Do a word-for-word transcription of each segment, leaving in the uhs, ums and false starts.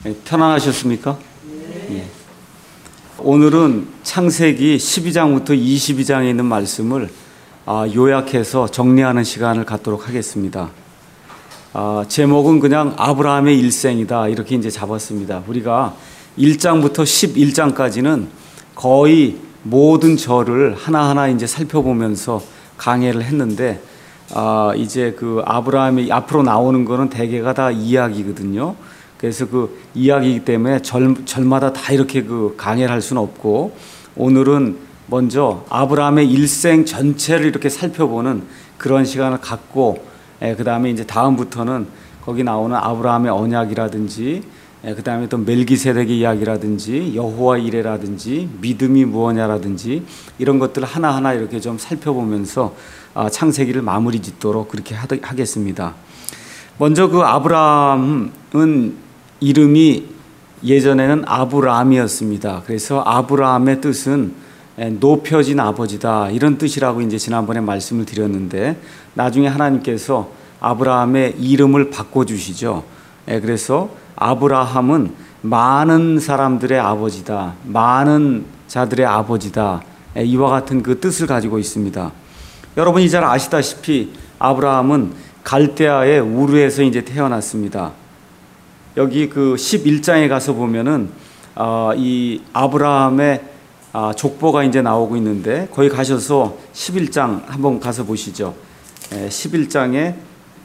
예, 편안하셨습니까? 예. 오늘은 창세기 십이 장부터 이십이 장에 있는 말씀을 아, 요약해서 정리하는 시간을 갖도록 하겠습니다. 아, 제목은 그냥 아브라함의 일생이다 이렇게 이제 잡았습니다. 우리가 일 장부터 십일 장까지는 거의 모든 절을 하나하나 이제 살펴보면서 강해를 했는데 아, 이제 그 아브라함이 앞으로 나오는 거는 대개가 다 이야기거든요. 그래서 그 이야기이기 때문에 절, 절마다 다 이렇게 그 강해를 할 수는 없고, 오늘은 먼저 아브라함의 일생 전체를 이렇게 살펴보는 그런 시간을 갖고, 예, 그 다음에 이제 다음부터는 거기 나오는 아브라함의 언약이라든지, 예, 그 다음에 또 멜기세덱의 이야기라든지, 여호와 이레라든지, 믿음이 무엇냐라든지 이런 것들 하나하나 이렇게 좀 살펴보면서 아, 창세기를 마무리 짓도록 그렇게 하, 하겠습니다. 먼저 그 아브라함은 이름이 예전에는 아브람이었습니다. 그래서 아브라함의 뜻은 높여진 아버지다 이런 뜻이라고 이제 지난번에 말씀을 드렸는데, 나중에 하나님께서 아브라함의 이름을 바꿔주시죠. 그래서 아브라함은 많은 사람들의 아버지다, 많은 자들의 아버지다, 이와 같은 그 뜻을 가지고 있습니다. 여러분이 잘 아시다시피 아브라함은 갈대아의 우르에서 이제 태어났습니다. 여기 그 십일 장에 가서 보면은 어, 이 아브라함의 아, 족보가 이제 나오고 있는데, 거기 가셔서 십일 장 한번 가서 보시죠. 에, 십일 장에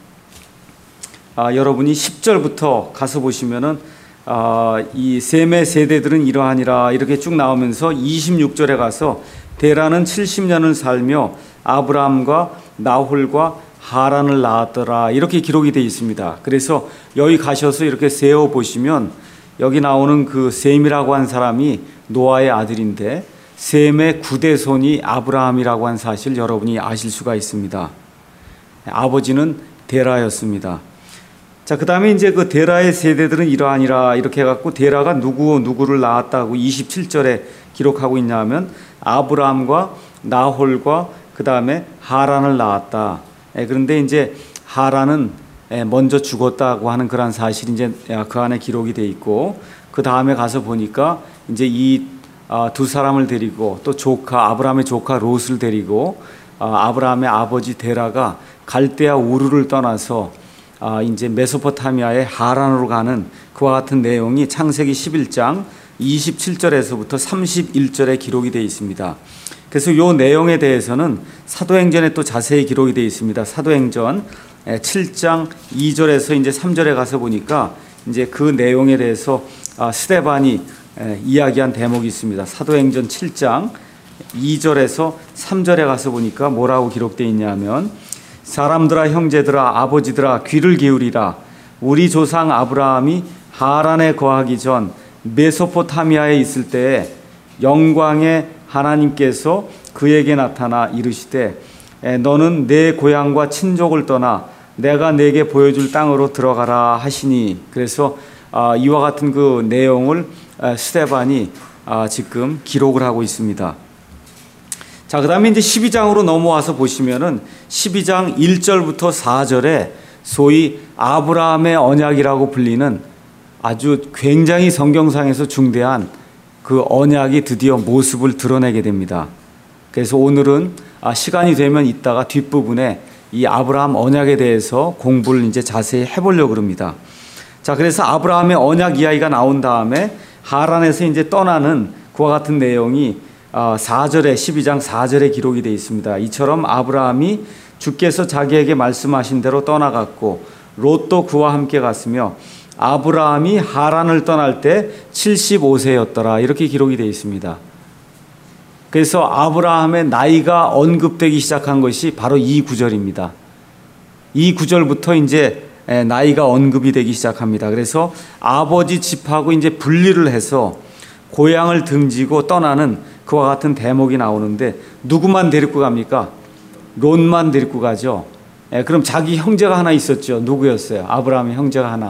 아, 여러분이 십 절부터 가서 보시면은 아, 이 셈의 세대들은 이러하니라 이렇게 쭉 나오면서 이십육 절에 가서 데라는 칠십 년을 살며 아브라함과 나홀과 하란을 낳았더라 이렇게 기록이 되어 있습니다. 그래서 여기 가셔서 이렇게 세어 보시면 여기 나오는 그 셈이라고 한 사람이 노아의 아들인데, 셈의 구대손이 아브라함이라고 한 사실 여러분이 아실 수가 있습니다. 아버지는 데라였습니다. 자, 그 다음에 이제 그 데라의 세대들은 이러하니라 이렇게 해갖고 데라가 누구 누구를 낳았다고 이십칠 절에 기록하고 있냐면 아브라함과 나홀과 그 다음에 하란을 낳았다. 그런데 이제 하란은 먼저 죽었다고 하는 그런 사실이 이제 그 안에 기록이 돼 있고, 그 다음에 가서 보니까 이제 이 두 사람을 데리고 또 조카 아브라함의 조카 롯을 데리고 아브라함의 아버지 데라가 갈대아 우르를 떠나서 이제 메소포타미아의 하란으로 가는 그와 같은 내용이 창세기 십일 장 이십칠 절에서부터 삼십일 절에 기록이 되어 있습니다. 그래서 이 내용에 대해서는 사도행전에 또 자세히 기록이 되어 있습니다. 사도행전 칠 장 이 절에서 이제 삼 절에 가서 보니까 이제 그 내용에 대해서 스데반이 이야기한 대목이 있습니다. 사도행전 칠 장 이 절에서 삼 절에 가서 보니까 뭐라고 기록되어 있냐면, 사람들아 형제들아 아버지들아 귀를 기울이라. 우리 조상 아브라함이 하란에 거하기 전 메소포타미아에 있을 때에 영광의 하나님께서 그에게 나타나 이르시되 너는 내 고향과 친족을 떠나 내가 내게 보여줄 땅으로 들어가라 하시니. 그래서 이와 같은 그 내용을 스데반이 지금 기록을 하고 있습니다. 자, 그 다음에 이제 십이 장으로 넘어와서 보시면은 십이 장 일 절부터 사 절에 소위 아브라함의 언약이라고 불리는 아주 굉장히 성경상에서 중대한 그 언약이 드디어 모습을 드러내게 됩니다. 그래서 오늘은 시간이 되면 이따가 뒷부분에 이 아브라함 언약에 대해서 공부를 이제 자세히 해보려고 합니다. 자, 그래서 아브라함의 언약 이야기가 나온 다음에 하란에서 이제 떠나는 그와 같은 내용이 사 절에 십이 장 사 절에 기록이 되어 있습니다. 이처럼 아브라함이 주께서 자기에게 말씀하신 대로 떠나갔고 롯도 그와 함께 갔으며 아브라함이 하란을 떠날 때 칠십오 세였더라 이렇게 기록이 되어 있습니다. 그래서 아브라함의 나이가 언급되기 시작한 것이 바로 이 구절입니다. 이 구절부터 이제 나이가 언급이 되기 시작합니다. 그래서 아버지 집하고 이제 분리를 해서 고향을 등지고 떠나는 그와 같은 대목이 나오는데, 누구만 데리고 갑니까? 롯만 데리고 가죠. 그럼 자기 형제가 하나 있었죠. 누구였어요? 아브라함의 형제가 하나.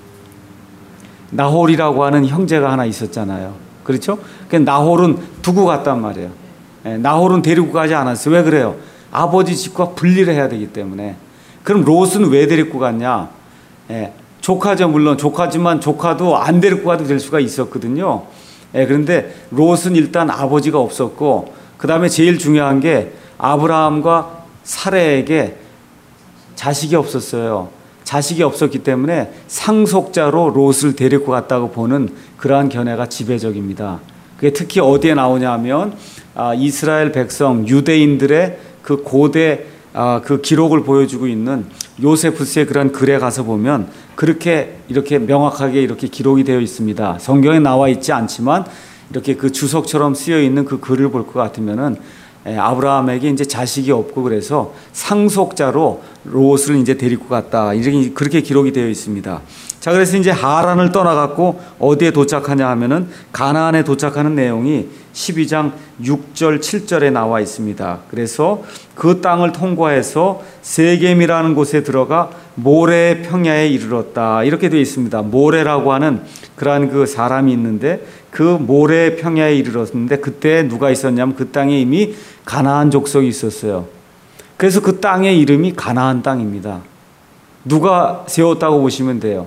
나홀이라고 하는 형제가 하나 있었잖아요. 그렇죠? 나홀은 두고 갔단 말이에요. 나홀은 데리고 가지 않았어요. 왜 그래요? 아버지 집과 분리를 해야 되기 때문에. 그럼 롯은 왜 데리고 갔냐? 조카죠. 물론 조카지만 조카도 안 데리고 가도 될 수가 있었거든요. 예, 그런데 롯은 일단 아버지가 없었고, 그 다음에 제일 중요한 게 아브라함과 사레에게 자식이 없었어요. 자식이 없었기 때문에 상속자로 롯을 데리고 갔다고 보는 그러한 견해가 지배적입니다. 그게 특히 어디에 나오냐 하면 아, 이스라엘 백성, 유대인들의 그 고대 아, 그 기록을 보여주고 있는 요세푸스의 그런 글에 가서 보면 그렇게 이렇게 명확하게 이렇게 기록이 되어 있습니다. 성경에 나와 있지 않지만 이렇게 그 주석처럼 쓰여 있는 그 글을 볼 것 같으면은 아브라함에게 이제 자식이 없고 그래서 상속자로 롯을 이제 데리고 갔다. 이렇게 그렇게 기록이 되어 있습니다. 자, 그래서 이제 하란을 떠나갔고 어디에 도착하냐 하면은 가나안에 도착하는 내용이 십이 장 육 절 칠 절에 나와 있습니다. 그래서 그 땅을 통과해서 세겜이라는 곳에 들어가 모레 평야에 이르렀다. 이렇게 되어 있습니다. 모레라고 하는 그러한 그 사람이 있는데 그 모레 평야에 이르렀는데 그때 누가 있었냐면 그 땅에 이미 가나안 족속이 있었어요. 그래서 그 땅의 이름이 가나안 땅입니다. 누가 세웠다고 보시면 돼요.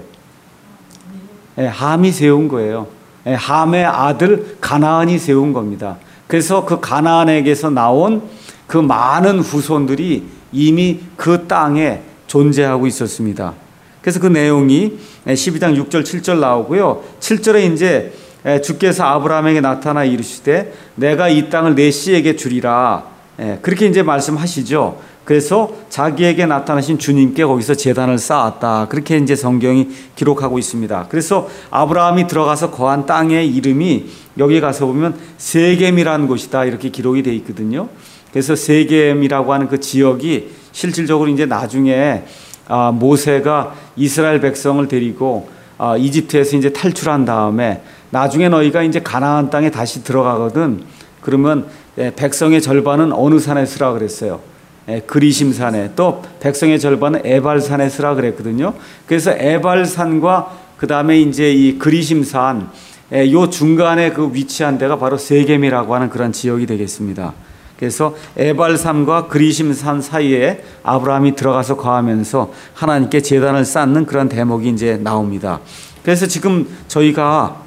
예, 함이 세운 거예요. 예, 함의 아들 가나안이 세운 겁니다. 그래서 그 가나안에게서 나온 그 많은 후손들이 이미 그 땅에 존재하고 있었습니다. 그래서 그 내용이 십이 장 육 절 칠 절 나오고요. 칠 절에 이제 주께서 아브라함에게 나타나 이르시되 내가 이 땅을 내 씨에게 주리라. 그렇게 이제 말씀하시죠. 그래서 자기에게 나타나신 주님께 거기서 제단을 쌓았다. 그렇게 이제 성경이 기록하고 있습니다. 그래서 아브라함이 들어가서 거한 땅의 이름이 여기 가서 보면 세겜이라는 곳이다. 이렇게 기록이 되어 있거든요. 그래서 세겜이라고 하는 그 지역이 실질적으로 이제 나중에 모세가 이스라엘 백성을 데리고 이집트에서 이제 탈출한 다음에 나중에 너희가 이제 가나안 땅에 다시 들어가거든. 그러면 백성의 절반은 어느 산에 쓰라 그랬어요? 그리심산에, 또 백성의 절반은 에발산에 쓰라 그랬거든요. 그래서 에발산과 그 다음에 이제 이 그리심산, 요 중간에 그 위치한 데가 바로 세겜이라고 하는 그런 지역이 되겠습니다. 그래서 에발산과 그리심산 사이에 아브라함이 들어가서 거하면서 하나님께 제단을 쌓는 그런 대목이 이제 나옵니다. 그래서 지금 저희가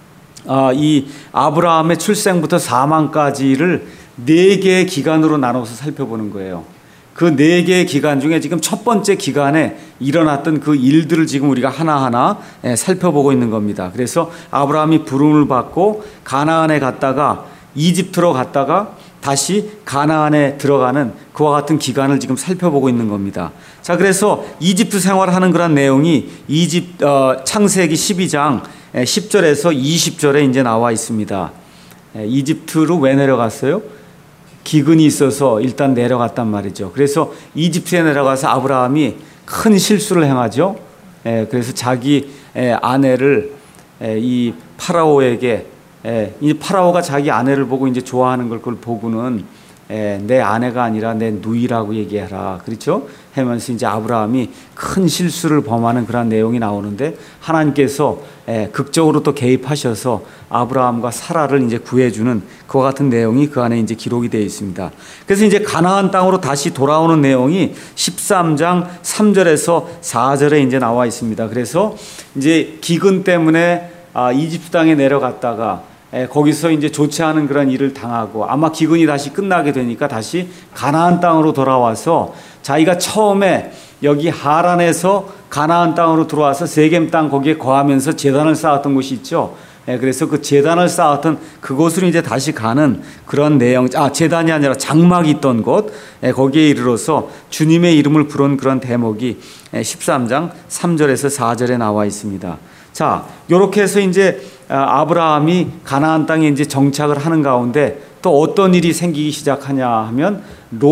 이 아브라함의 출생부터 사망까지를 네 개의 기간으로 나눠서 살펴보는 거예요. 그 네 개의 기간 중에 지금 첫 번째 기간에 일어났던 그 일들을 지금 우리가 하나하나 살펴보고 있는 겁니다. 그래서 아브라함이 부름을 받고 가나안에 갔다가 이집트로 갔다가 다시 가나안에 들어가는 그와 같은 기간을 지금 살펴보고 있는 겁니다. 자, 그래서 이집트 생활하는 그런 내용이 이집 어, 창세기 십이 장 십 절에서 이십 절에 이제 나와 있습니다. 이집트로 왜 내려갔어요? 기근이 있어서 일단 내려갔단 말이죠. 그래서 이집트에 내려가서 아브라함이 큰 실수를 행하죠. 그래서 자기 아내를 이 파라오에게, 이 파라오가 자기 아내를 보고 이제 좋아하는 걸 그걸 보고는 내 아내가 아니라 내 누이라고 얘기해라. 그렇죠? 하면서 이제 아브라함이 큰 실수를 범하는 그런 내용이 나오는데 하나님께서 극적으로 또 개입하셔서 아브라함과 사라를 이제 구해주는 그와 같은 내용이 그 안에 이제 기록이 되어 있습니다. 그래서 이제 가나안 땅으로 다시 돌아오는 내용이 십삼 장 삼 절에서 사 절에 이제 나와 있습니다. 그래서 이제 기근 때문에 이집트 땅에 내려갔다가 거기서 이제 좋지 않은 그런 일을 당하고 아마 기근이 다시 끝나게 되니까 다시 가나안 땅으로 돌아와서 자기가 처음에 여기 하란에서 가나안 땅으로 들어와서 세겜 땅 거기에 거하면서 제단을 쌓았던 곳이 있죠. 그래서 그 제단을 쌓았던 그곳으로 이제 다시 가는 그런 내용, 아, 제단이 아니라 장막이 있던 곳, 거기에 이르러서 주님의 이름을 부른 그런 대목이 십삼 장 삼 절에서 사 절에 나와 있습니다. 자, 요렇게 해서 이제 아브라함이 가나안 땅에 이제 정착을 하는 가운데 또 어떤 일이 생기기 시작하냐 하면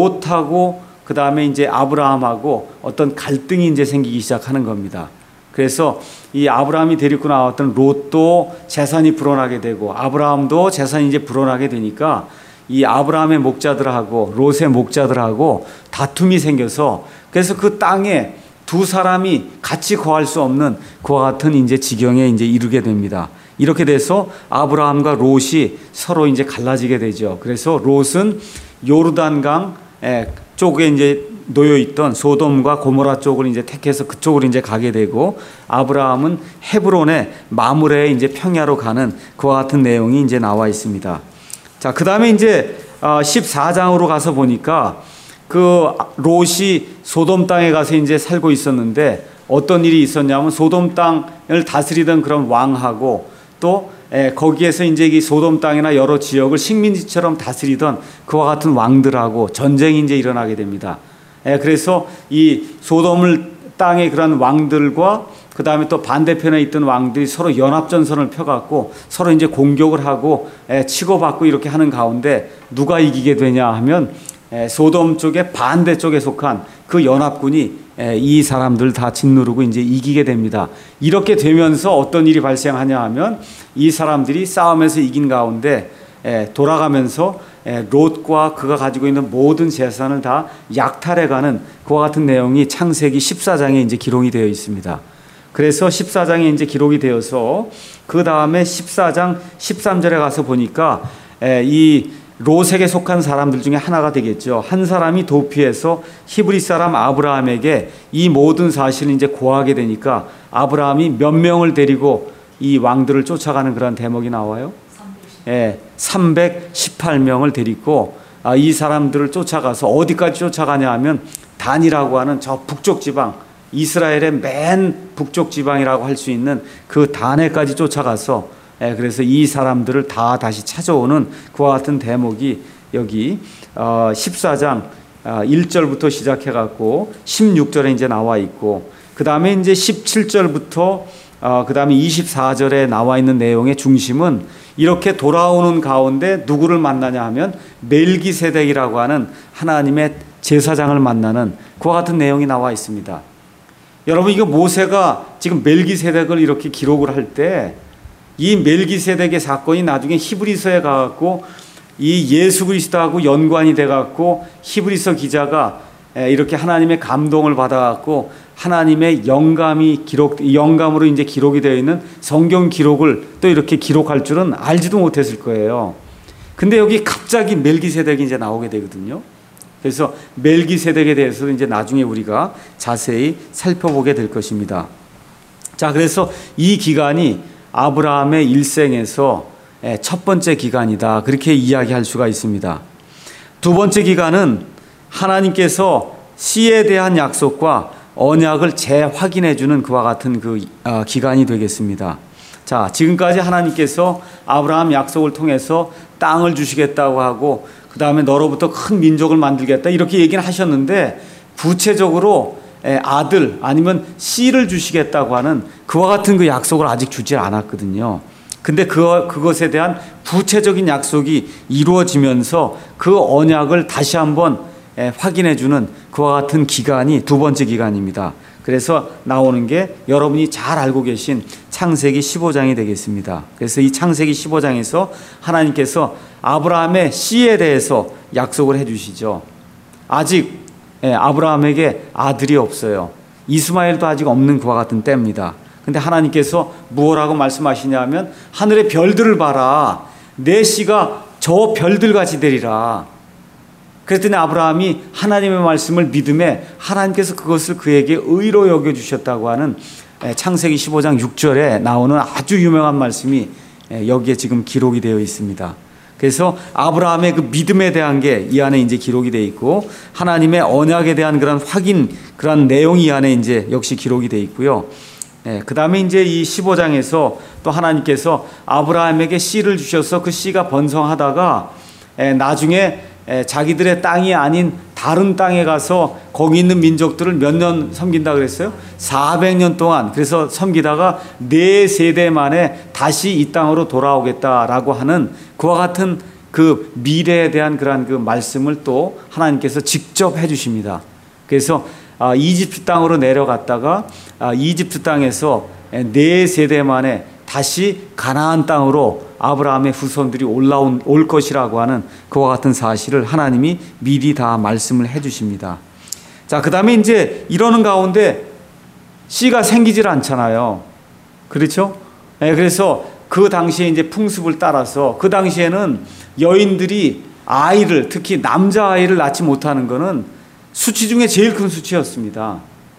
롯하고 그 다음에 이제 아브라함하고 어떤 갈등이 이제 생기기 시작하는 겁니다. 그래서 이 아브라함이 데리고 나왔던 롯도 재산이 불어나게 되고 아브라함도 재산이 이제 불어나게 되니까 이 아브라함의 목자들하고 롯의 목자들하고 다툼이 생겨서 그래서 그 땅에 두 사람이 같이 거할 수 없는 그와 같은 이제 지경에 이제 이르게 됩니다. 이렇게 돼서 아브라함과 롯이 서로 이제 갈라지게 되죠. 그래서 롯은 요르단강 쪽에 이제 놓여 있던 소돔과 고모라 쪽을 이제 택해서 그쪽으로 이제 가게 되고, 아브라함은 헤브론의 마므레에 이제 평야로 가는 그와 같은 내용이 이제 나와 있습니다. 자, 그 다음에 이제 십사 장으로 가서 보니까 그 롯이 소돔 땅에 가서 이제 살고 있었는데 어떤 일이 있었냐면, 소돔 땅을 다스리던 그런 왕하고 또 거기에서 이제 이 소돔 땅이나 여러 지역을 식민지처럼 다스리던 그와 같은 왕들하고 전쟁이 이제 일어나게 됩니다. 그래서 이 소돔을 땅의 그런 왕들과 그 다음에 또 반대편에 있던 왕들이 서로 연합전선을 펴갖고 서로 이제 공격을 하고 치고받고 이렇게 하는 가운데 누가 이기게 되냐 하면 소돔 쪽의 반대쪽에 속한 그 연합군이 이 사람들 다 짓누르고 이제 이기게 됩니다. 이렇게 되면서 어떤 일이 발생하냐 하면, 이 사람들이 싸움에서 이긴 가운데 돌아가면서 롯과 그가 가지고 있는 모든 재산을 다 약탈해가는 그와 같은 내용이 창세기 십사 장에 이제 기록이 되어 있습니다. 그래서 십사 장에 이제 기록이 되어서 그 다음에 십사 장 십삼 절에 가서 보니까 이 롯에게 속한 사람들 중에 하나가 되겠죠. 한 사람이 도피해서 히브리 사람 아브라함에게 이 모든 사실을 이제 고하게 되니까 아브라함이 몇 명을 데리고 이 왕들을 쫓아가는 그런 대목이 나와요. 예, 삼백십팔 명을 데리고 이 사람들을 쫓아가서 어디까지 쫓아가냐 하면 단이라고 하는 저 북쪽 지방, 이스라엘의 맨 북쪽 지방이라고 할 수 있는 그 단에까지 쫓아가서, 그래서 이 사람들을 다 다시 찾아오는 그와 같은 대목이 여기 십사 장 일 절부터 시작해갖고 십육 절에 이제 나와 있고, 그 다음에 이제 십칠 절부터 그 다음에 이십사 절에 나와 있는 내용의 중심은 이렇게 돌아오는 가운데 누구를 만나냐 하면 멜기세덱이라고 하는 하나님의 제사장을 만나는 그와 같은 내용이 나와 있습니다. 여러분, 이거 모세가 지금 멜기세덱을 이렇게 기록을 할 때 이 멜기세덱의 사건이 나중에 히브리서에 가갖고 이 예수 그리스도하고 연관이 돼갖고 히브리서 기자가 이렇게 하나님의 감동을 받아갖고 하나님의 영감이 기록, 영감으로 이제 기록이 되어 있는 성경 기록을 또 이렇게 기록할 줄은 알지도 못했을 거예요. 근데 여기 갑자기 멜기세덱이 이제 나오게 되거든요. 그래서 멜기세덱에 대해서도 이제 나중에 우리가 자세히 살펴보게 될 것입니다. 자, 그래서 이 기간이 아브라함의 일생에서 첫 번째 기간이다, 그렇게 이야기할 수가 있습니다. 두 번째 기간은 하나님께서 씨에 대한 약속과 언약을 재확인해 주는 그와 같은 그 기간이 되겠습니다. 자, 지금까지 하나님께서 아브라함 약속을 통해서 땅을 주시겠다고 하고 그 다음에 너로부터 큰 민족을 만들겠다 이렇게 얘기는 하셨는데, 구체적으로 아들 아니면 씨를 주시겠다고 하는 그와 같은 그 약속을 아직 주지 않았거든요. 근데 그, 그것에 대한 구체적인 약속이 이루어지면서 그 언약을 다시 한번 확인해 주는 그와 같은 기간이 두 번째 기간입니다. 그래서 나오는 게 여러분이 잘 알고 계신 창세기 십오 장이 되겠습니다. 그래서 이 창세기 십오 장에서 하나님께서 아브라함의 씨에 대해서 약속을 해 주시죠. 아직 아브라함에게 아들이 없어요. 이스마엘도 아직 없는 그와 같은 때입니다. 근데 하나님께서 무엇라고 말씀하시냐면, 하늘의 별들을 봐라, 내 씨가 저 별들같이 되리라. 그랬더니 아브라함이 하나님의 말씀을 믿음에 하나님께서 그것을 그에게 의로 여겨주셨다고 하는 창세기 십오 장 육 절에 나오는 아주 유명한 말씀이 여기에 지금 기록이 되어 있습니다. 그래서 아브라함의 그 믿음에 대한 게 이 안에 이제 기록이 되어 있고, 하나님의 언약에 대한 그런 확인, 그런 내용이 이 안에 이제 역시 기록이 되어 있고요. 네, 그 다음에 이제 이 십오 장에서 또 하나님께서 아브라함에게 씨를 주셔서 그 씨가 번성하다가 에, 나중에 에, 자기들의 땅이 아닌 다른 땅에 가서 거기 있는 민족들을 몇 년 섬긴다 그랬어요? 사백 년 동안. 그래서 섬기다가 네 세대 만에 다시 이 땅으로 돌아오겠다라고 하는 그와 같은 그 미래에 대한 그러한 그 말씀을 또 하나님께서 직접 해주십니다. 그래서 아, 이집트 땅으로 내려갔다가 아, 이집트 땅에서 네 세대 만에 다시 가나안 땅으로 아브라함의 후손들이 올라온 올 것이라고 하는 그와 같은 사실을 하나님이 미리 다 말씀을 해주십니다. 자, 그 다음에 이제 이러는 가운데 씨가 생기질 않잖아요. 그렇죠? 네, 그래서 그 당시에 이제 풍습을 따라서 그 당시에는 여인들이 아이를, 특히 남자 아이를 낳지 못하는 거는 수치 중에 제일 큰 수치였습니다.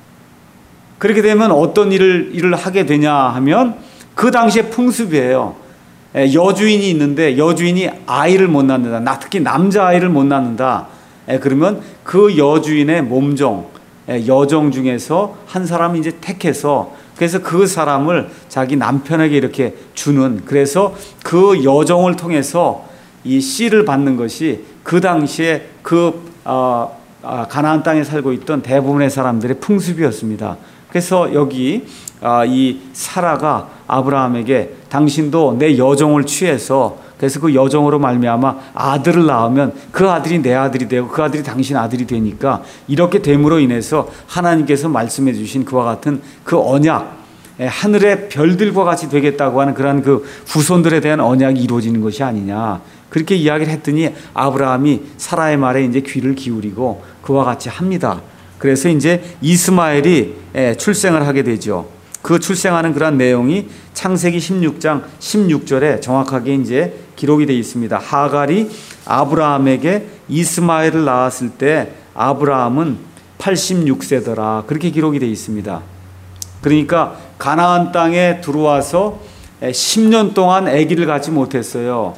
그렇게 되면 어떤 일을, 일을 하게 되냐 하면 그 당시의 풍습이에요. 여주인이 있는데 여주인이 아이를 못 낳는다. 특히 남자아이를 못 낳는다. 그러면 그 여주인의 몸종, 여종 중에서 한 사람을 이제 택해서 그래서 그 사람을 자기 남편에게 이렇게 주는, 그래서 그 여종을 통해서 이 씨를 받는 것이 그 당시에 그 어, 어, 가나안 땅에 살고 있던 대부분의 사람들의 풍습이었습니다. 그래서 여기 어, 이 사라가 아브라함에게 당신도 내 여종을 취해서 그래서 그 여종으로 말미암아 아들을 낳으면 그 아들이 내 아들이 되고 그 아들이 당신 아들이 되니까 이렇게 됨으로 인해서 하나님께서 말씀해 주신 그와 같은 그 언약, 하늘의 별들과 같이 되겠다고 하는 그러한 그 후손들에 대한 언약이 이루어지는 것이 아니냐, 그렇게 이야기를 했더니 아브라함이 사라의 말에 이제 귀를 기울이고 그와 같이 합니다. 그래서 이제 이스마엘이 출생을 하게 되죠. 그 출생하는 그런 내용이 창세기 십육 장 십육 절에 정확하게 이제 기록이 되어 있습니다. 하갈이 아브라함에게 이스마엘을 낳았을 때 아브라함은 팔십육 세더라. 그렇게 기록이 되어 있습니다. 그러니까 가나안 땅에 들어와서 십 년 동안 아기를 갖지 못했어요.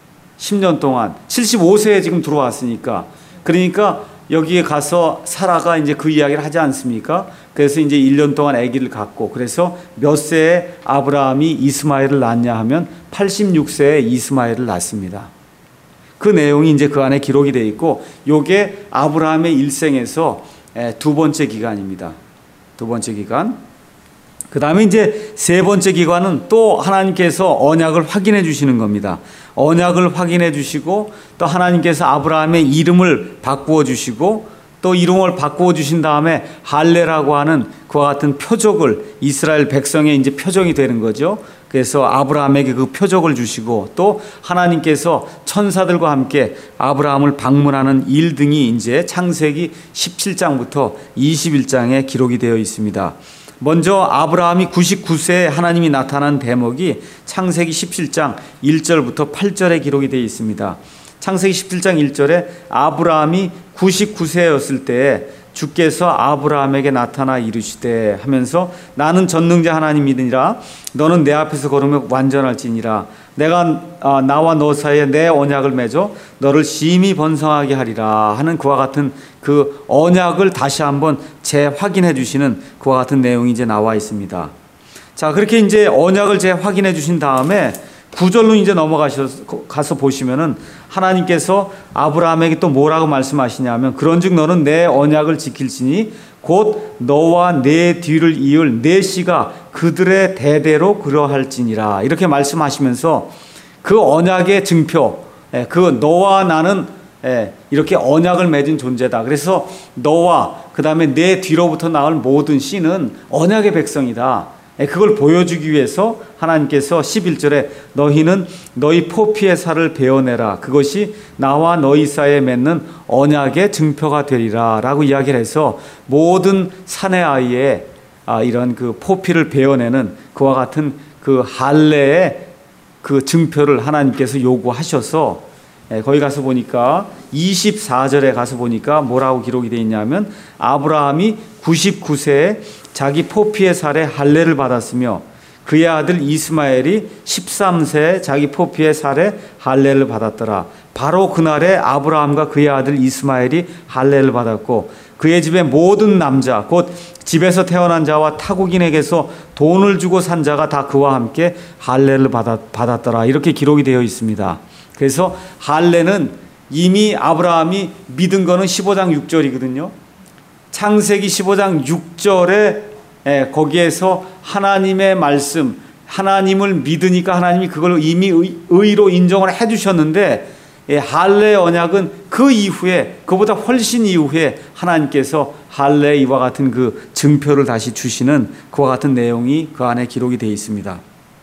십 년 동안 칠십오 세에 지금 들어왔으니까. 그러니까 여기에 가서 사라가 이제 그 이야기를 하지 않습니까? 그래서 이제 일 년 동안 아기를 갖고, 그래서 몇 세에 아브라함이 이스마엘을 낳냐 하면 팔십육 세에 이스마엘을 낳습니다. 그 내용이 이제 그 안에 기록이 되어 있고, 요게 아브라함의 일생에서 두 번째 기간입니다. 두 번째 기간. 그 다음에 이제 세 번째 기간은 또 하나님께서 언약을 확인해 주시는 겁니다. 언약을 확인해 주시고 또 하나님께서 아브라함의 이름을 바꾸어 주시고 또 이름을 바꾸어 주신 다음에 할례라고 하는 그와 같은 표적을 이스라엘 백성의 이제 표적이 되는 거죠. 그래서 아브라함에게 그 표적을 주시고 또 하나님께서 천사들과 함께 아브라함을 방문하는 일 등이 이제 창세기 십칠 장부터 이십일 장에 기록이 되어 있습니다. 먼저 아브라함이 구십구 세에 하나님이 나타난 대목이 창세기 십칠 장 일 절부터 팔 절에 기록이 되어 있습니다. 창세기 십칠 장 일 절에 아브라함이 구십구 세였을 때에 주께서 아브라함에게 나타나 이르시되 하면서 나는 전능자 하나님이니라 너는 내 앞에서 걸으며 완전할지니라 내가 어, 나와 너 사이에 내 언약을 맺어 너를 심히 번성하게 하리라 하는 그와 같은 그 언약을 다시 한번 재확인해 주시는 그와 같은 내용이 이제 나와 있습니다. 자, 그렇게 이제 언약을 재확인해 주신 다음에 구 절로 이제 넘어가셔서 가서 보시면은 하나님께서 아브라함에게 또 뭐라고 말씀하시냐면 그런즉 너는 내 언약을 지킬지니 곧 너와 내 뒤를 이을 내 씨가 그들의 대대로 그러할지니라 이렇게 말씀하시면서 그 언약의 증표, 그 너와 나는 이렇게 언약을 맺은 존재다. 그래서 너와 그 다음에 내 뒤로부터 나올 모든 씨는 언약의 백성이다. 그걸 보여주기 위해서 하나님께서 십일 절에 너희는 너희 포피의 살을 베어내라. 그것이 나와 너희 사이에 맺는 언약의 증표가 되리라 라고 이야기를 해서 모든 사내 아이의 이런 그 포피를 베어내는 그와 같은 그 할례의 그 증표를 하나님께서 요구하셔서 거기 가서 보니까 이십사 절에 가서 보니까 뭐라고 기록이 되어 있냐면 아브라함이 구십구 세에 자기 포피의 살에 할례를 받았으며 그의 아들 이스마엘이 십삼 세에 자기 포피의 살에 할례를 받았더라. 바로 그날에 아브라함과 그의 아들 이스마엘이 할례를 받았고 그의 집의 모든 남자 곧 집에서 태어난 자와 타국인에게서 돈을 주고 산 자가 다 그와 함께 할례를 받았, 받았더라. 이렇게 기록이 되어 있습니다. 그래서 할례는 이미 아브라함이 믿은 거는 십오 장 육 절이거든요. 창세기 십오 장 육 절에 거기에서 하나님의 말씀, 하나님을 믿으니까 하나님이 그걸 이미 의, 의로 인정을 해주셨는데 할례 언약은 그 이후에 그보다 훨씬 이후에 하나님께서 할례 이와 같은 그 증표를 다시 주시는 그와 같은 내용이 그 안에 기록이 되어 있습니다.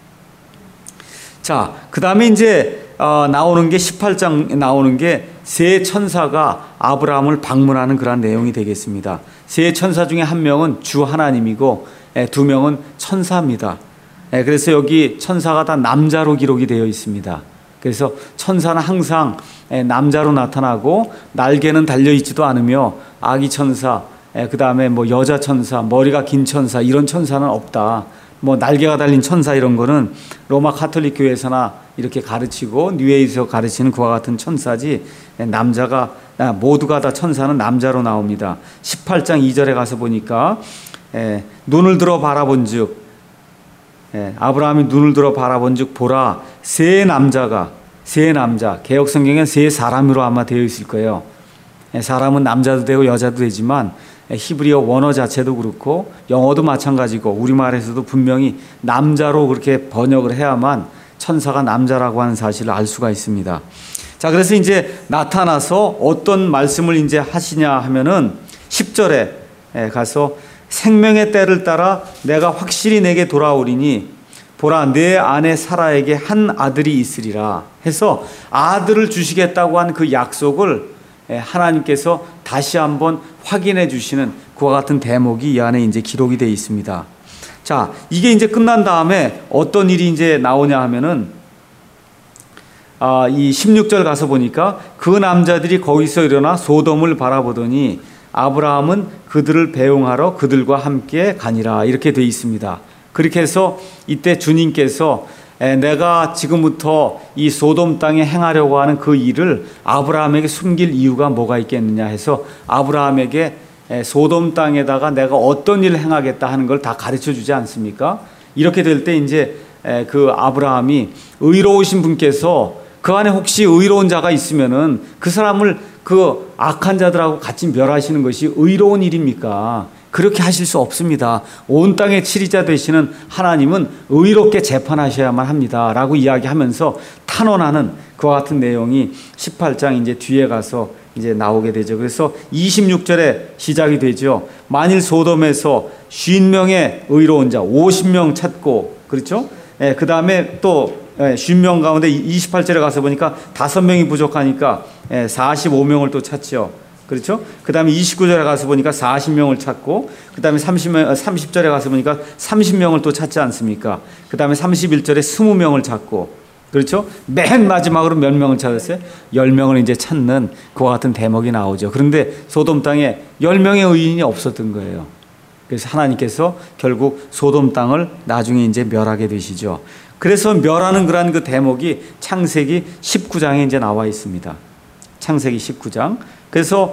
자, 그 다음에 이제 어, 나오는 게 십팔 장 나오는 게 세 천사가 아브라함을 방문하는 그런 내용이 되겠습니다. 세 천사 중에 한 명은 주 하나님이고 에, 두 명은 천사입니다. 에, 그래서 여기 천사가 다 남자로 기록이 되어 있습니다. 그래서 천사는 항상 에, 남자로 나타나고 날개는 달려있지도 않으며 아기 천사, 그 다음에 뭐 여자 천사, 머리가 긴 천사, 이런 천사는 없다. 뭐 날개가 달린 천사 이런 거는 로마 카톨릭 교회에서나 이렇게 가르치고 뉴에이지에서 가르치는 그와 같은 천사지, 남자가 모두가 다 천사는 남자로 나옵니다. 십팔 장 이 절에 가서 보니까 에, 눈을 들어 바라본즉, 예, 아브라함이 눈을 들어 바라본즉 보라 세 남자가, 세 남자, 개역 성경엔 세 사람으로 아마 되어 있을 거예요. 예, 사람은 남자도 되고 여자도 되지만 예, 히브리어 원어 자체도 그렇고 영어도 마찬가지고 우리말에서도 분명히 남자로 그렇게 번역을 해야만 천사가 남자라고 하는 사실을 알 수가 있습니다. 자, 그래서 이제 나타나서 어떤 말씀을 이제 하시냐 하면은 십 절에 예, 가서 생명의 때를 따라 내가 확실히 내게 돌아오리니 보라 내 아내 사라에게 한 아들이 있으리라 해서 아들을 주시겠다고 한 그 약속을 하나님께서 다시 한번 확인해 주시는 그와 같은 대목이 이 안에 이제 기록이 되어 있습니다. 자, 이게 이제 끝난 다음에 어떤 일이 이제 나오냐 하면은 아, 이 십육 절 가서 보니까 그 남자들이 거기서 일어나 소돔을 바라보더니 아브라함은 그들을 배웅하러 그들과 함께 가니라 이렇게 되어 있습니다. 그렇게 해서 이때 주님께서 내가 지금부터 이 소돔 땅에 행하려고 하는 그 일을 아브라함에게 숨길 이유가 뭐가 있겠느냐 해서 아브라함에게 소돔 땅에다가 내가 어떤 일을 행하겠다 하는 걸 다 가르쳐 주지 않습니까? 이렇게 될 때 이제 그 아브라함이 의로우신 분께서 그 안에 혹시 의로운 자가 있으면은 그 사람을 그 악한 자들하고 같이 멸하시는 것이 의로운 일입니까? 그렇게 하실 수 없습니다. 온 땅의 치리자 되시는 하나님은 의롭게 재판하셔야만 합니다. 라고 이야기하면서 탄원하는 그와 같은 내용이 십팔 장 이제 뒤에 가서 이제 나오게 되죠. 그래서 이십육 절에 시작이 되죠. 만일 소돔에서 오십 명의 의로운 자, 오십 명 찾고, 그렇죠? 예, 그 다음에 또 오십 명 가운데 이십팔 절에 가서 보니까 다섯 명이 부족하니까 사십오 명을 또 찾죠. 그렇죠? 그 다음에 이십구 절에 가서 보니까 사십 명을 찾고, 그 다음에 삼십 명, 삼십 절에 가서 보니까 삼십 명을 또 찾지 않습니까? 그 다음에 삼십일 절에 이십 명을 찾고, 그렇죠? 맨 마지막으로 몇 명을 찾았어요? 십 명을 이제 찾는 그와 같은 대목이 나오죠. 그런데 소돔 땅에 십 명의 의인이 없었던 거예요. 그래서 하나님께서 결국 소돔 땅을 나중에 이제 멸하게 되시죠. 그래서 멸하는 그러한 그 대목이 창세기 십구 장에 이제 나와 있습니다. 창세기 십구 장. 그래서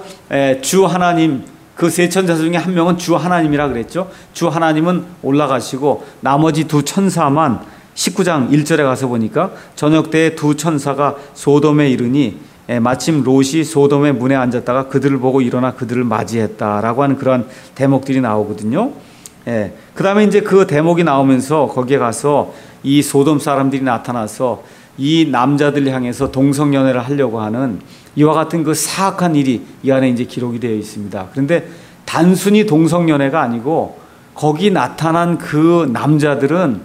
주 하나님, 그 세 천사 중에 한 명은 주 하나님이라 그랬죠. 주 하나님은 올라가시고 나머지 두 천사만 십구 장 일 절에 가서 보니까 저녁 때에 두 천사가 소돔에 이르니 마침 롯이 소돔의 문에 앉았다가 그들을 보고 일어나 그들을 맞이했다라고 하는 그러한 대목들이 나오거든요. 예. 그 다음에 이제 그 대목이 나오면서 거기에 가서 이 소돔 사람들이 나타나서 이 남자들 향해서 동성연애를 하려고 하는 이와 같은 그 사악한 일이 이 안에 이제 기록이 되어 있습니다. 그런데 단순히 동성연애가 아니고 거기 나타난 그 남자들은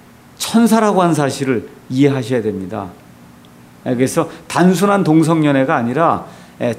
천사라고 하는 사실을 이해하셔야 됩니다. 그래서 단순한 동성연애가 아니라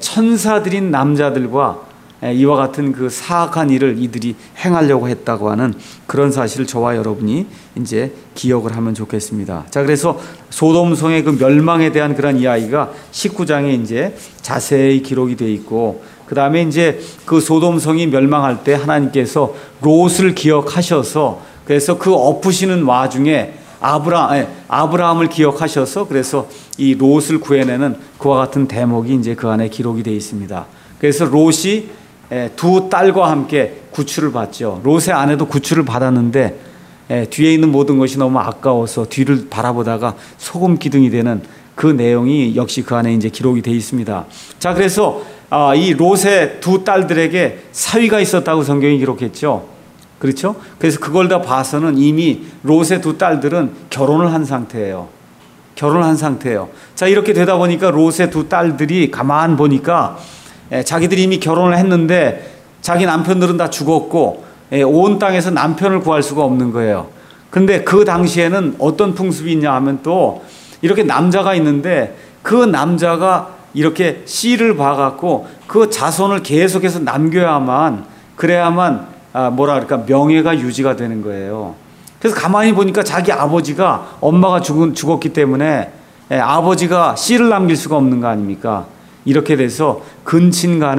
천사들인 남자들과 이와 같은 그 사악한 일을 이들이 행하려고 했다고 하는 그런 사실을 저와 여러분이 이제 기억을 하면 좋겠습니다. 자, 그래서 소돔성의 그 멸망에 대한 그런 이야기가 십구 장에 이제 자세히 기록이 되어 있고, 그 다음에 이제 그 소돔성이 멸망할 때 하나님께서 롯을 기억하셔서 그래서 그 엎으시는 와중에 아브라, 아브라함을 기억하셔서 그래서 이 롯을 구해내는 그와 같은 대목이 이제 그 안에 기록이 되어 있습니다. 그래서 롯이 두 딸과 함께 구출을 받죠. 롯의 아내도 구출을 받았는데 뒤에 있는 모든 것이 너무 아까워서 뒤를 바라보다가 소금 기둥이 되는 그 내용이 역시 그 안에 이제 기록이 되어 있습니다. 자, 그래서 이 롯의 두 딸들에게 사위가 있었다고 성경이 기록했죠. 그렇죠? 그래서 그걸 다 봐서는 이미 롯의 두 딸들은 결혼을 한 상태예요. 결혼을 한 상태예요. 자, 이렇게 되다 보니까 롯의 두 딸들이 가만 보니까 자기들이 이미 결혼을 했는데 자기 남편들은 다 죽었고 온 땅에서 남편을 구할 수가 없는 거예요. 근데 그 당시에는 어떤 풍습이 있냐 하면 또 이렇게 남자가 있는데 그 남자가 이렇게 씨를 봐갖고 그 자손을 계속해서 남겨야만, 그래야만 아, 뭐라 그럴까, 명예가 유지가 되는 거예요. 그래서 가만히 보니까 자기 아버지가, 엄마가 죽은, 죽었기 때문에 예, 아버지가 씨를 남길 수가 없는 거 아닙니까? 이렇게 돼서 근친 간에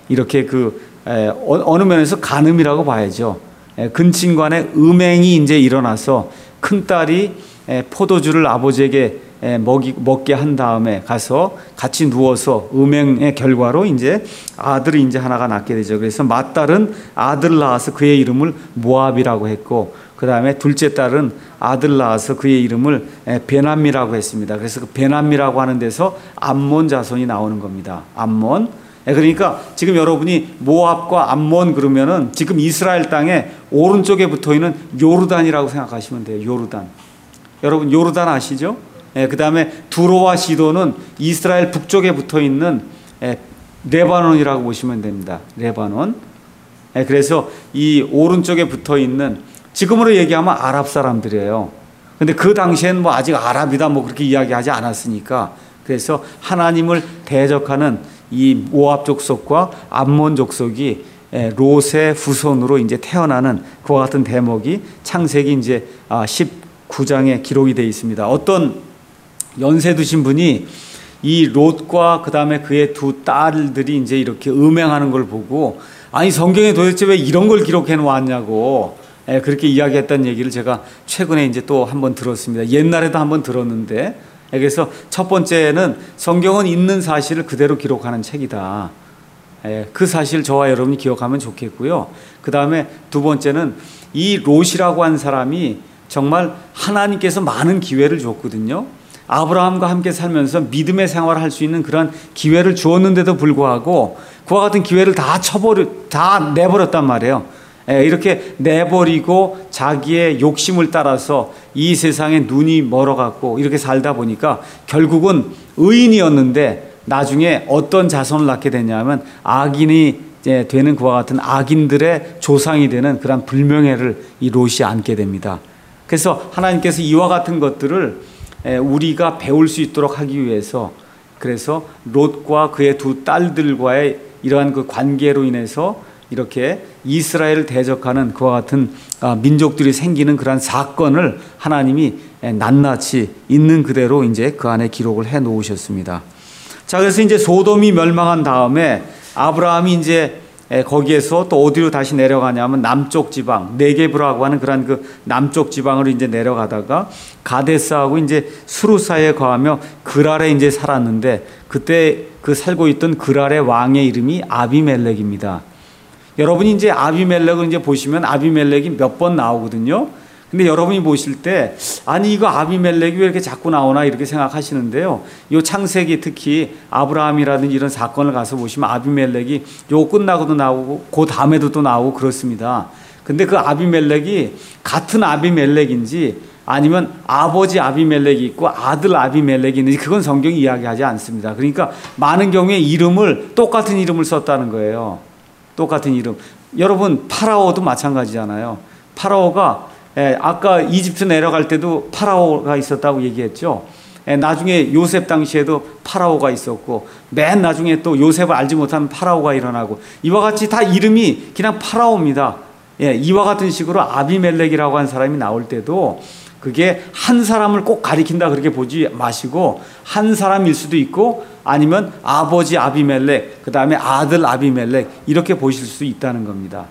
이렇게 그 에, 어느 면에서 간음이라고 봐야죠. 에, 근친 간에 음행이 이제 일어나서 큰 딸이 에, 포도주를 아버지에게 에, 먹이, 먹게 한 다음에 가서 같이 누워서 음행의 결과로 이제 아들이 이제 하나가 낳게 되죠. 그래서 맏딸은 아들을 낳아서 그의 이름을 모압이라고 했고, 그 다음에 둘째 딸은 아들 낳아서 그의 이름을 베남미라고 했습니다. 그래서 그 베남미라고 하는 데서 암몬 자손이 나오는 겁니다. 암몬. 그러니까 지금 여러분이 모압과 암몬 그러면은 지금 이스라엘 땅에 오른쪽에 붙어 있는 요르단이라고 생각하시면 돼요. 요르단. 여러분 요르단 아시죠? 그 다음에 두로와 시도는 이스라엘 북쪽에 붙어 있는 레바논이라고 보시면 됩니다. 레바논. 그래서 이 오른쪽에 붙어 있는, 지금으로 얘기하면 아랍 사람들이에요. 근데 그 당시엔 뭐 아직 아랍이다 뭐 그렇게 이야기하지 않았으니까, 그래서 하나님을 대적하는 이 모압 족속과 암몬 족속이 롯의 후손으로 이제 태어나는 그와 같은 대목이 창세기 이제 십구 장에 기록이 되어 있습니다. 어떤 연세 드신 분이 이 롯과 그 다음에 그의 두 딸들이 이제 이렇게 음행하는 걸 보고, 아니 성경에 도대체 왜 이런 걸 기록해 놓았냐고 예, 그렇게 이야기했다는 얘기를 제가 최근에 이제 또 한번 들었습니다. 옛날에도 한번 들었는데, 예, 그래서 첫 번째는 성경은 있는 사실을 그대로 기록하는 책이다. 예, 그 사실 저와 여러분이 기억하면 좋겠고요. 그 다음에 두 번째는 이 롯이라고 한 사람이 정말 하나님께서 많은 기회를 줬거든요. 아브라함과 함께 살면서 믿음의 생활을 할 수 있는 그런 기회를 주었는데도 불구하고 그와 같은 기회를 다 쳐버려, 다 내버렸단 말이에요. 이렇게 내버리고 자기의 욕심을 따라서 이 세상에 눈이 멀어갖고 이렇게 살다 보니까 결국은 의인이었는데 나중에 어떤 자손을 낳게 되냐면 악인이 되는 그와 같은 악인들의 조상이 되는 그런 불명예를 이 롯이 안게 됩니다. 그래서 하나님께서 이와 같은 것들을 우리가 배울 수 있도록 하기 위해서, 그래서 롯과 그의 두 딸들과의 이러한 그 관계로 인해서 이렇게 이스라엘을 대적하는 그와 같은 민족들이 생기는 그러한 사건을 하나님이 낱낱이 있는 그대로 이제 그 안에 기록을 해 놓으셨습니다. 자, 그래서 이제 소돔이 멸망한 다음에 아브라함이 이제 거기에서 또 어디로 다시 내려가냐면 남쪽 지방, 네게브라고 하는 그런 그 남쪽 지방으로 이제 내려가다가 가데스하고 이제 수루 사이에 거하며 그랄에 이제 살았는데, 그때 그 살고 있던 그랄의 왕의 이름이 아비멜렉입니다. 여러분이 이제 아비멜렉을 이제 보시면 아비멜렉이 몇 번 나오거든요. 근데 여러분이 보실 때, 아니 이거 아비멜렉이 왜 이렇게 자꾸 나오나 이렇게 생각하시는데요. 요 창세기 특히 아브라함이라든지 이런 사건을 가서 보시면 아비멜렉이 요 끝나고도 나오고 그 다음에도 또 나오고 그렇습니다. 근데 그 아비멜렉이 같은 아비멜렉인지 아니면 아버지 아비멜렉이 있고 아들 아비멜렉이 있는지 그건 성경이 이야기하지 않습니다. 그러니까 많은 경우에 이름을 똑같은 이름을 썼다는 거예요. 똑같은 이름. 여러분 파라오도 마찬가지잖아요. 파라오가 예, 아까 이집트 내려갈 때도 파라오가 있었다고 얘기했죠. 예, 나중에 요셉 당시에도 파라오가 있었고, 맨 나중에 또 요셉을 알지 못하는 파라오가 일어나고, 이와 같이 다 이름이 그냥 파라오입니다. 예, 이와 같은 식으로 아비멜렉이라고 한 사람이 나올 때도 그게 한 사람을 꼭 가리킨다 그렇게 보지 마시고, 한 사람일 수도 있고 아니면 아버지 아비멜렉, 그 다음에 아들 아비멜렉, 이렇게 보실 수 있다는 겁니다.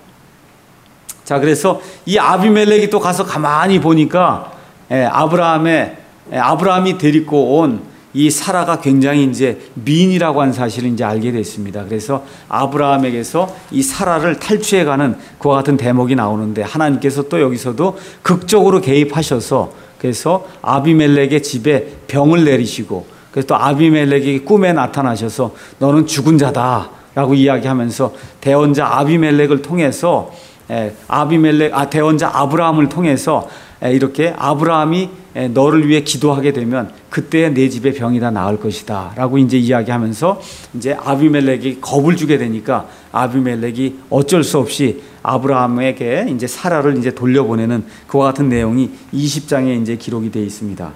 자, 그래서 이 아비멜렉이 또 가서 가만히 보니까 예, 아브라함의 예, 아브라함이 데리고 온 이 사라가 굉장히 이제 미인이라고 하는 사실을 이제 알게 됐습니다. 그래서 아브라함에게서 이 사라를 탈취해가는 그와 같은 대목이 나오는데, 하나님께서 또 여기서도 극적으로 개입하셔서 그래서 아비멜렉의 집에 병을 내리시고, 그래서 또 아비멜렉이 꿈에 나타나셔서 너는 죽은 자다라고 이야기하면서 대언자 아비멜렉을 통해서 예, 아비멜렉, 아, 대언자 아브라함을 통해서 예, 이렇게 아브라함이 예, 너를 위해 기도하게 되면 그때 내 집에 병이 다 나을 것이다 라고 이제 이야기하면서 이제 아비멜렉이 겁을 주게 되니까 아비멜렉이 어쩔 수 없이 아브라함에게 이제 사라를 이제 돌려보내는 그와 같은 내용이 이십 장에 이제 기록이 되어 있습니다.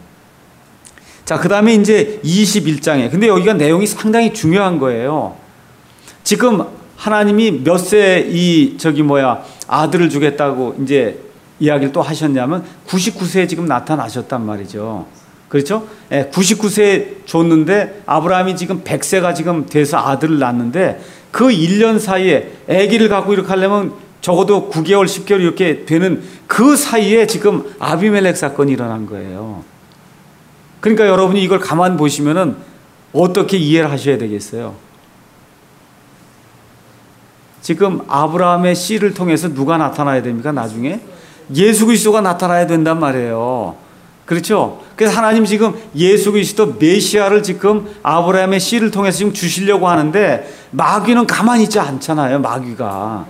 자, 그 다음에 이제 이십일 장에, 근데 여기가 내용이 상당히 중요한 거예요. 지금 하나님이 몇 세 이 저기 뭐야 아들을 주겠다고 이제 이야기를 또 하셨냐면 구십구 세에 지금 나타나셨단 말이죠. 그렇죠? 예, 구십구 세 줬는데 아브라함이 지금 백 세가 지금 돼서 아들을 낳는데 그 일 년 사이에 아기를 갖고 이렇게 하려면 적어도 구 개월, 십 개월 이렇게 되는 그 사이에 지금 아비멜렉 사건이 일어난 거예요. 그러니까 여러분이 이걸 가만 보시면은 어떻게 이해를 하셔야 되겠어요? 지금 아브라함의 씨를 통해서 누가 나타나야 됩니까? 나중에 예수 그리스도가 나타나야 된단 말이에요. 그렇죠? 그래서 하나님 지금 예수 그리스도 메시아를 지금 아브라함의 씨를 통해서 지금 주시려고 하는데 마귀는 가만히 있지 않잖아요. 마귀가.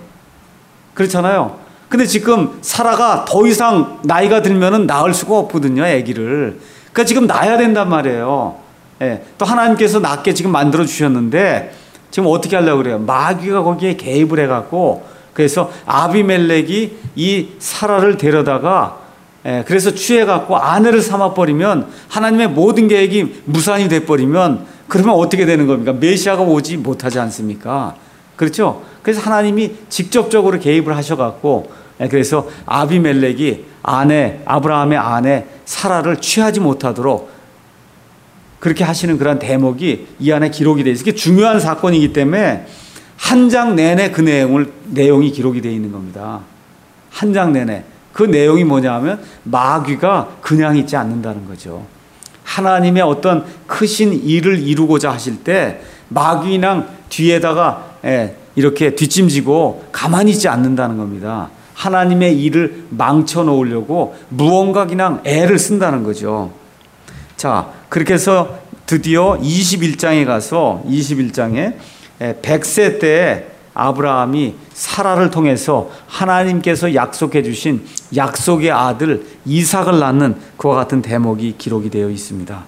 그렇잖아요. 근데 지금 사라가 더 이상 나이가 들면은 낳을 수가 없거든요. 아기를. 그러니까 지금 낳아야 된단 말이에요. 예. 또 하나님께서 낳게 지금 만들어 주셨는데 지금 어떻게 하려고 그래요? 마귀가 거기에 개입을 해갖고 그래서 아비멜렉이 이 사라를 데려다가 예, 그래서 취해갖고 아내를 삼아버리면 하나님의 모든 계획이 무산이 돼버리면 그러면 어떻게 되는 겁니까? 메시아가 오지 못하지 않습니까? 그렇죠? 그래서 하나님이 직접적으로 개입을 하셔갖고 예, 그래서 아비멜렉이 아내 아브라함의 아내 사라를 취하지 못하도록 그렇게 하시는 그런 대목이 이 안에 기록이 되어 있어요. 이게 중요한 사건이기 때문에 한 장 내내 그 내용을 내용이 기록이 되어 있는 겁니다. 한 장 내내. 그 내용이 뭐냐 하면 마귀가 그냥 있지 않는다는 거죠. 하나님의 어떤 크신 일을 이루고자 하실 때 마귀랑 뒤에다가 이렇게 뒷짐지고 가만히 있지 않는다는 겁니다. 하나님의 일을 망쳐 놓으려고 무언가 그냥 애를 쓴다는 거죠. 자, 그렇게 해서 드디어 이십일 장에 가서 이십일 장에 백 세 때에 아브라함이 사라를 통해서 하나님께서 약속해 주신 약속의 아들 이삭을 낳는 그와 같은 대목이 기록이 되어 있습니다.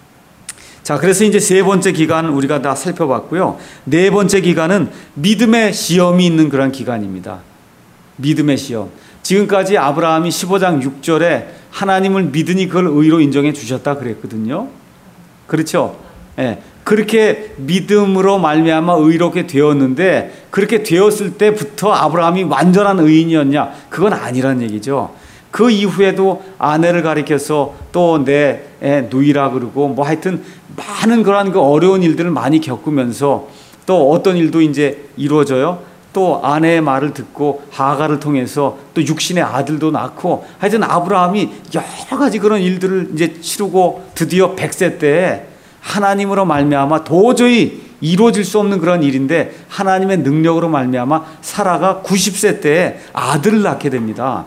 자, 그래서 이제 세 번째 기간 우리가 다 살펴봤고요. 네 번째 기간은 믿음의 시험이 있는 그런 기간입니다. 믿음의 시험. 지금까지 아브라함이 십오 장 육 절에 하나님을 믿으니 그걸 의로 인정해 주셨다 그랬거든요. 그렇죠? 예. 그렇게 믿음으로 말미암아 의롭게 되었는데 그렇게 되었을 때부터 아브라함이 완전한 의인이었냐? 그건 아니란 얘기죠. 그 이후에도 아내를 가리켜서 또 내 누이라 그러고 뭐 하여튼 많은 그런 그 어려운 일들을 많이 겪으면서 또 어떤 일도 이제 이루어져요. 또 아내의 말을 듣고 하가를 통해서 또 육신의 아들도 낳고 하여튼 아브라함이 여러 가지 그런 일들을 이제 치르고 드디어 백 세 때에 하나님으로 말미암아 도저히 이루어질 수 없는 그런 일인데 하나님의 능력으로 말미암아 사라가 구십 세 때에 아들을 낳게 됩니다.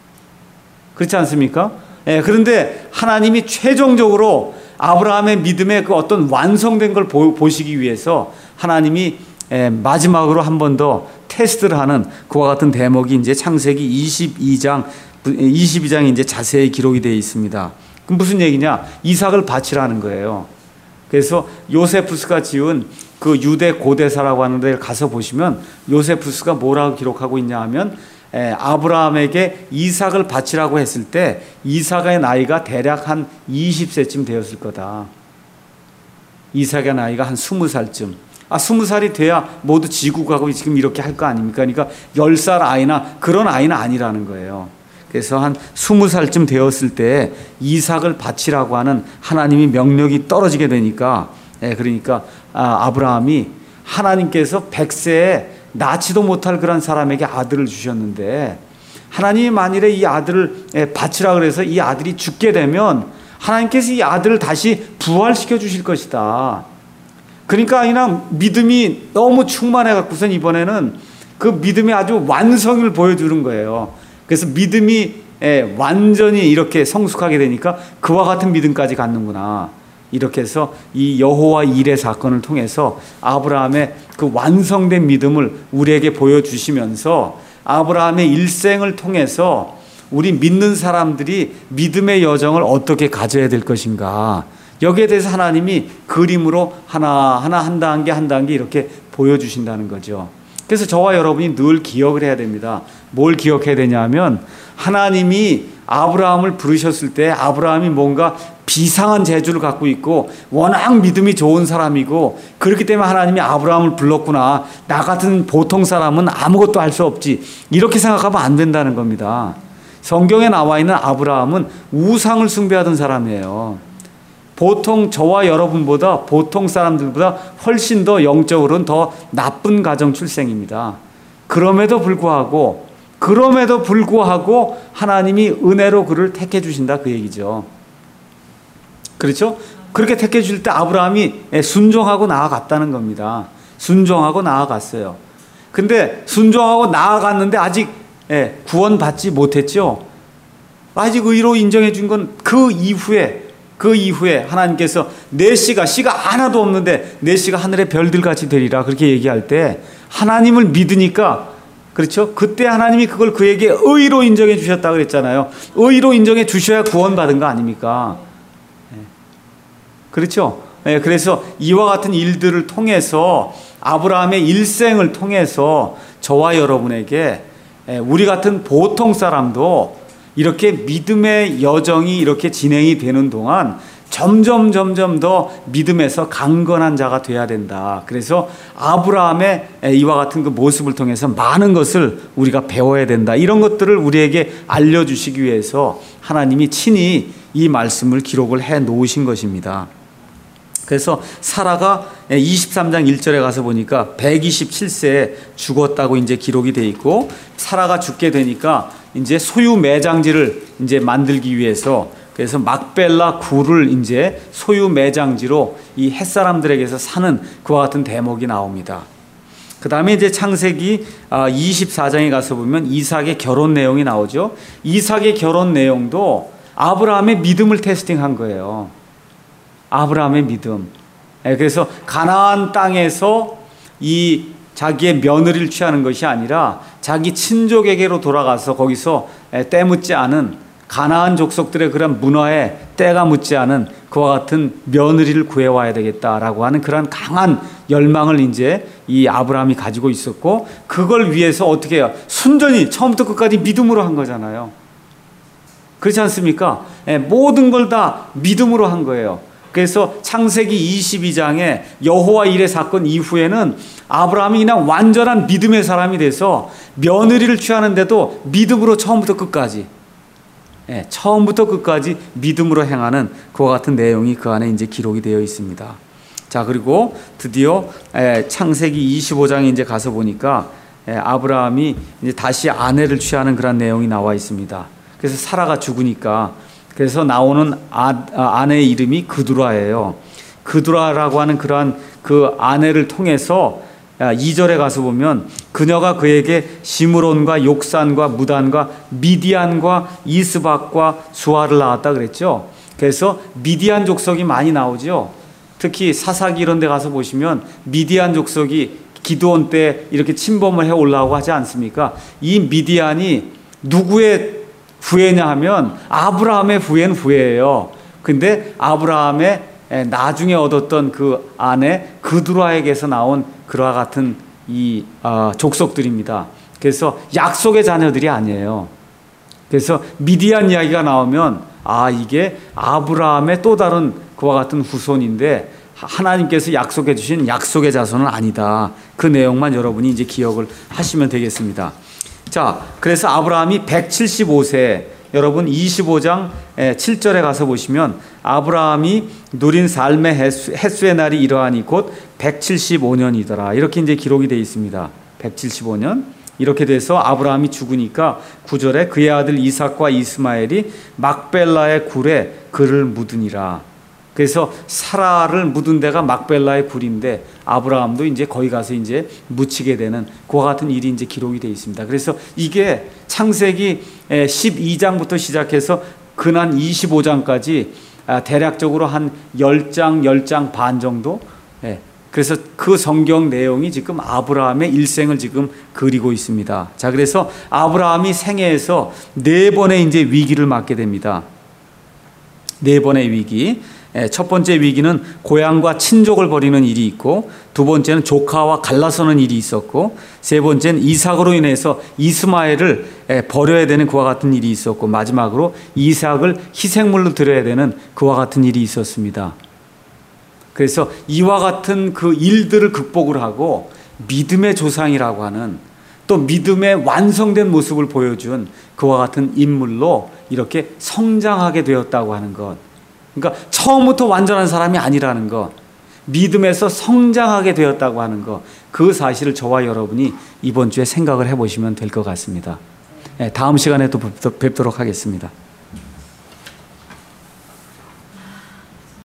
그렇지 않습니까? 예, 그런데 하나님이 최종적으로 아브라함의 믿음의 그 어떤 완성된 걸 보, 보시기 위해서 하나님이 예, 마지막으로 한 번 더 테스트를 하는 그와 같은 대목이 이제 창세기 이십이 장, 이십이 장에 이제 자세히 기록이 되어 있습니다. 그럼 무슨 얘기냐? 이삭을 바치라는 거예요. 그래서 요세푸스가 지은 그 유대 고대사라고 하는 데 가서 보시면 요세푸스가 뭐라고 기록하고 있냐 하면 에, 아브라함에게 이삭을 바치라고 했을 때 이삭의 나이가 대략 한 이십 세쯤 되었을 거다. 이삭의 나이가 한 스무 살쯤. 아, 스무 살이 돼야 모두 지국하고 지금 이렇게 할 거 아닙니까? 그러니까 열 살 아이나 그런 아이는 아니라는 거예요. 그래서 한 스무 살쯤 되었을 때 이삭을 바치라고 하는 하나님이 명령이 떨어지게 되니까, 예, 그러니까 아, 아브라함이 하나님께서 백 세에 낳지도 못할 그런 사람에게 아들을 주셨는데 하나님이 만일에 이 아들을 바치라 그래서 이 아들이 죽게 되면 하나님께서 이 아들을 다시 부활시켜 주실 것이다. 그러니까 그냥 믿음이 너무 충만해 갖고선 이번에는 그 믿음의 아주 완성을 보여주는 거예요. 그래서 믿음이 완전히 이렇게 성숙하게 되니까 그와 같은 믿음까지 갖는구나. 이렇게 해서 이 여호와 일의 사건을 통해서 아브라함의 그 완성된 믿음을 우리에게 보여주시면서 아브라함의 일생을 통해서 우리 믿는 사람들이 믿음의 여정을 어떻게 가져야 될 것인가. 여기에 대해서 하나님이 그림으로 하나하나 한 단계 한 단계 이렇게 보여주신다는 거죠. 그래서 저와 여러분이 늘 기억을 해야 됩니다. 뭘 기억해야 되냐면 하나님이 아브라함을 부르셨을 때 아브라함이 뭔가 비상한 재주를 갖고 있고 워낙 믿음이 좋은 사람이고 그렇기 때문에 하나님이 아브라함을 불렀구나. 나 같은 보통 사람은 아무것도 할 수 없지. 이렇게 생각하면 안 된다는 겁니다. 성경에 나와 있는 아브라함은 우상을 숭배하던 사람이에요. 보통 저와 여러분보다 보통 사람들보다 훨씬 더 영적으로는 더 나쁜 가정 출생입니다. 그럼에도 불구하고 그럼에도 불구하고 하나님이 은혜로 그를 택해 주신다 그 얘기죠. 그렇죠? 그렇게 택해 주실 때 아브라함이 순종하고 나아갔다는 겁니다. 순종하고 나아갔어요. 근데 순종하고 나아갔는데 아직 구원받지 못했죠. 아직 의로 인정해 준 건 그 이후에 그 이후에 하나님께서 내 씨가 씨가 하나도 없는데 내 씨가 하늘의 별들같이 되리라 그렇게 얘기할 때 하나님을 믿으니까 그렇죠? 그때 하나님이 그걸 그에게 의로 인정해 주셨다 그랬잖아요. 의로 인정해 주셔야 구원받은 거 아닙니까? 그렇죠? 그래서 이와 같은 일들을 통해서 아브라함의 일생을 통해서 저와 여러분에게 우리 같은 보통 사람도 이렇게 믿음의 여정이 이렇게 진행이 되는 동안 점점 점점 더 믿음에서 강건한 자가 돼야 된다. 그래서 아브라함의 이와 같은 그 모습을 통해서 많은 것을 우리가 배워야 된다. 이런 것들을 우리에게 알려주시기 위해서 하나님이 친히 이 말씀을 기록을 해 놓으신 것입니다. 그래서 사라가 이십삼 장 일 절에 가서 보니까 백이십칠 세에 죽었다고 이제 기록이 돼 있고, 사라가 죽게 되니까 이제 소유 매장지를 이제 만들기 위해서, 그래서 막벨라 굴을 이제 소유 매장지로 이 햇사람들에게서 사는 그와 같은 대목이 나옵니다. 그 다음에 이제 창세기 이십사 장에 가서 보면 이삭의 결혼 내용이 나오죠. 이삭의 결혼 내용도 아브라함의 믿음을 테스팅한 거예요. 아브라함의 믿음. 그래서 가나안 땅에서 이 자기의 며느리를 취하는 것이 아니라 자기 친족에게로 돌아가서 거기서 때 묻지 않은 가나안 족속들의 그런 문화에 때가 묻지 않은 그와 같은 며느리를 구해와야 되겠다라고 하는 그런 강한 열망을 이제 이 아브라함이 가지고 있었고, 그걸 위해서 어떻게 해요? 순전히 처음부터 끝까지 믿음으로 한 거잖아요. 그렇지 않습니까? 모든 걸 다 믿음으로 한 거예요. 그래서 창세기 이십이 장에 여호와 일의 사건 이후에는 아브라함이 그냥 완전한 믿음의 사람이 돼서 며느리를 취하는데도 믿음으로 처음부터 끝까지, 예, 처음부터 끝까지 믿음으로 행하는 그와 같은 내용이 그 안에 이제 기록이 되어 있습니다. 자, 그리고 드디어 예, 창세기 이십오 장에 이제 가서 보니까 예, 아브라함이 이제 다시 아내를 취하는 그런 내용이 나와 있습니다. 그래서 사라가 죽으니까, 그래서 나오는 아, 아내의 이름이 그두라예요. 그두라라고 하는 그러한 그 아내를 통해서 이 절에 가서 보면 그녀가 그에게 시므론과 욕산과 무단과 미디안과 이스박과 수아를 낳았다 그랬죠. 그래서 미디안 족속이 많이 나오죠. 특히 사사기 이런 데 가서 보시면 미디안 족속이 기드온 때 이렇게 침범을 해 올라오고 하지 않습니까? 이 미디안이 누구의 후예냐 하면 아브라함의 후예는 후예예요. 근데 아브라함의 나중에 얻었던 그 아내 그두라에게서 나온 그와 같은 이 어, 족속들입니다. 그래서 약속의 자녀들이 아니에요. 그래서 미디안 이야기가 나오면 아, 이게 아브라함의 또 다른 그와 같은 후손인데 하나님께서 약속해 주신 약속의 자손은 아니다. 그 내용만 여러분이 이제 기억을 하시면 되겠습니다. 자, 그래서 아브라함이 백칠십오 세, 여러분 이십오 장 칠 절에 가서 보시면 아브라함이 누린 삶의 횟수, 횟수의 날이 이러하니 곧 백칠십오 년이더라. 이렇게 이제 기록이 되어 있습니다. 백칠십오 년. 이렇게 돼서 아브라함이 죽으니까 구 절에 그의 아들 이삭과 이스마엘이 막벨라의 굴에 그를 묻으니라. 그래서 사라를 묻은 데가 막벨라의 굴인데 아브라함도 이제 거기 가서 이제 묻히게 되는 그와 같은 일이 이제 기록이 되어 있습니다. 그래서 이게 창세기 십이 장부터 시작해서 근한 이십오 장까지 대략적으로 한 십 장, 십 장 반 정도. 그래서 그 성경 내용이 지금 아브라함의 일생을 지금 그리고 있습니다. 자, 그래서 아브라함이 생애에서 네 번의 이제 위기를 맞게 됩니다. 네 번의 위기. 첫 번째 위기는 고향과 친족을 버리는 일이 있고, 두 번째는 조카와 갈라서는 일이 있었고, 세 번째는 이삭으로 인해서 이스마엘을 버려야 되는 그와 같은 일이 있었고, 마지막으로 이삭을 희생물로 드려야 되는 그와 같은 일이 있었습니다. 그래서 이와 같은 그 일들을 극복을 하고 믿음의 조상이라고 하는, 또 믿음의 완성된 모습을 보여준 그와 같은 인물로 이렇게 성장하게 되었다고 하는 것. 그러니까 처음부터 완전한 사람이 아니라는 거, 믿음에서 성장하게 되었다고 하는 거, 그 사실을 저와 여러분이 이번 주에 생각을 해보시면 될 것 같습니다. 다음 시간에 또 뵙도록 하겠습니다.